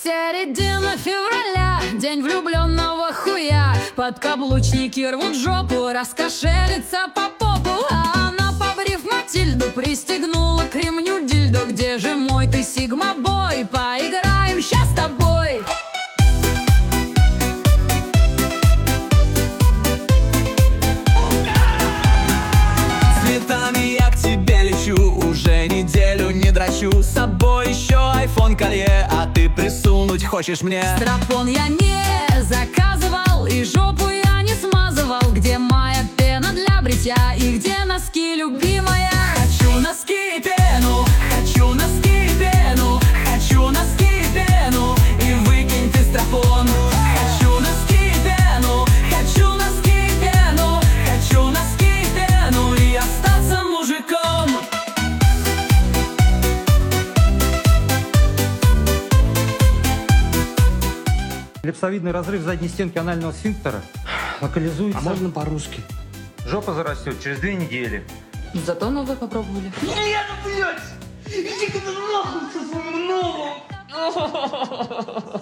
Середина февраля, день влюбленного хуя. Подкаблучники рвут жопу, раскошелится по попу. А она, побрив Матильду, пристегнула к ремню дильдо. Где же мой ты, сигма-бой? Поиграем щас с тобой. Цветами я к тебе лечу, уже неделю не дрочу. С собой еще iPhone колье, а ты присунуть хочешь мне. Страпон я не заказывал и жопу я не смазывал. Где моя пена для бритья и где носки, любимая? Хочу носки и пену, хочу носки и пену, хочу носки и пену, и выкинь ты страпон. Хочу носки и пену, хочу носки и пену, хочу носки и пену, и остаться мужиком. Эллипсовидный разрыв задней стенки анального сфинктера локализуется. А можно по-русски? Жопа зарастет через 2 недели. Зато новое попробовали. Нет, блядь! Иди-ка ты нахуй со своим новым!